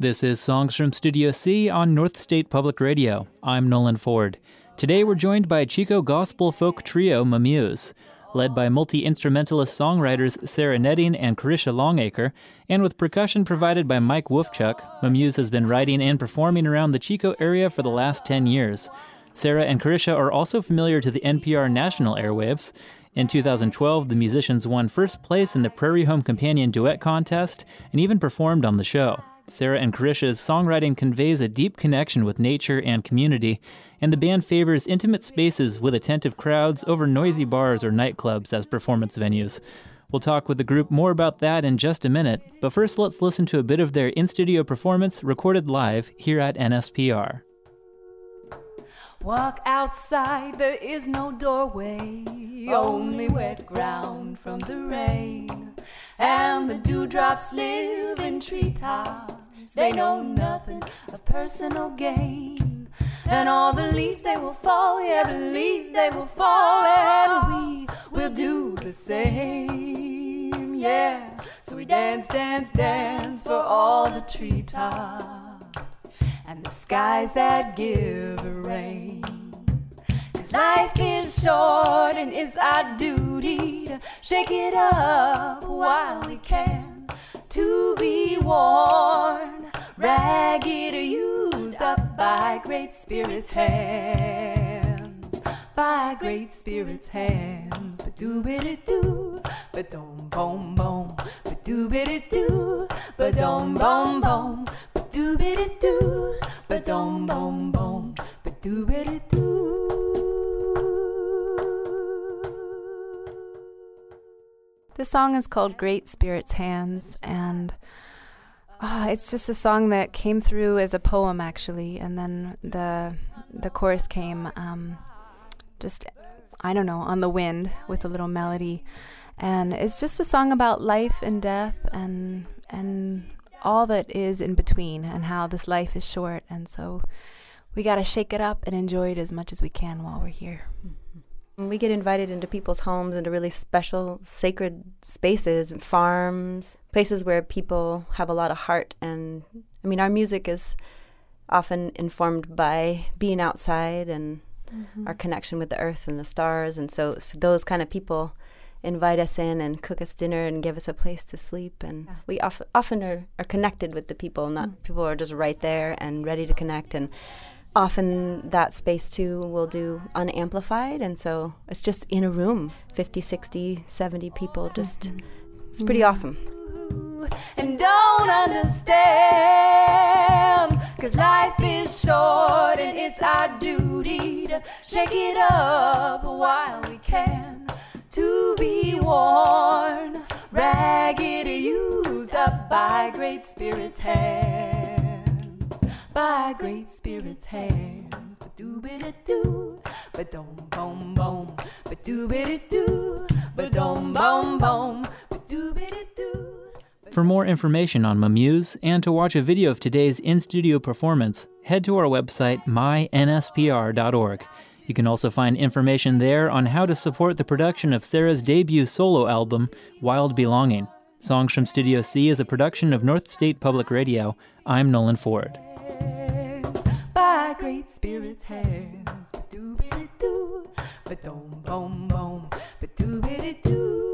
This is Songs from Studio C on North State Public Radio. I'm Nolan Ford. Today we're joined by Chico gospel folk trio Mamuse, led by multi-instrumentalist songwriters Sarah Netting and Carisha Longacre, and with percussion provided by Mike Wolfchuk. Mamuse has been writing and performing around the Chico area for the last 10 years. Sarah and Carisha are also familiar to the NPR national airwaves. In 2012, the musicians won first place in the Prairie Home Companion Duet Contest and even performed on the show. Sarah and Carisha's songwriting conveys a deep connection with nature and community, and the band favors intimate spaces with attentive crowds over noisy bars or nightclubs as performance venues. We'll talk with the group more about that in just a minute, but first let's listen to a bit of their in-studio performance recorded live here at NSPR. Walk outside, there is no doorway, only wet ground from the rain. And the dewdrops live in treetops, they know nothing of personal gain. And all the leaves, they will fall, every leaf they will fall, and we will do the same, yeah. So we dance, dance, dance for all the treetops and the skies that give rain. 'Cause life is short and it's our duty to shake it up while we can, to be worn, ragged or used up by great spirits' hands, by great spirits' hands. Ba-doo-biddy-doo, ba-dum-bum-bum, ba-doo-biddy-doo, ba-dum-bum-bum, ba-doo-biddy-doo, ba-dum-bum-bum, ba-doo-biddy-doo. The song is called Great Spirit's Hands, and it's just a song that came through as a poem, actually, and then the chorus came just, I don't know, on the wind with a little melody. And it's just a song about life and death and all that is in between, and how this life is short, and so we got to shake it up and enjoy it as much as we can while we're here. We get invited into people's homes, into really special, sacred spaces, and farms, places where people have a lot of heart. And, I mean, our music is often informed by being outside and our connection with the earth and the stars. And so if those kind of people invite us in and cook us dinner and give us a place to sleep. And we often are connected with the people, not people are just right there and ready to connect. And often that space, too, will do unamplified, and so it's just in a room, 50, 60, 70 people, just, it's pretty awesome. And don't understand, 'cause life is short and it's our duty to shake it up while we can, to be worn, ragged or used up by great spirits' hands, by great spirits' hands. Ba-doo-biddy-doo, ba-dum-bum-bum, ba-doo-biddy-doo, ba-dum-bum-bum, ba-doo-biddy-doo. For more information on Mamuse and to watch a video of today's in-studio performance, head to our website, mynspr.org. You can also find information there on how to support the production of Sarah's debut solo album, Wild Belonging. Songs from Studio C is a production of North State Public Radio. I'm Nolan Ford. By great spirits' hands, ba-doo-biddy-doo, ba-dum-bum-bum, ba-doo-biddy-doo.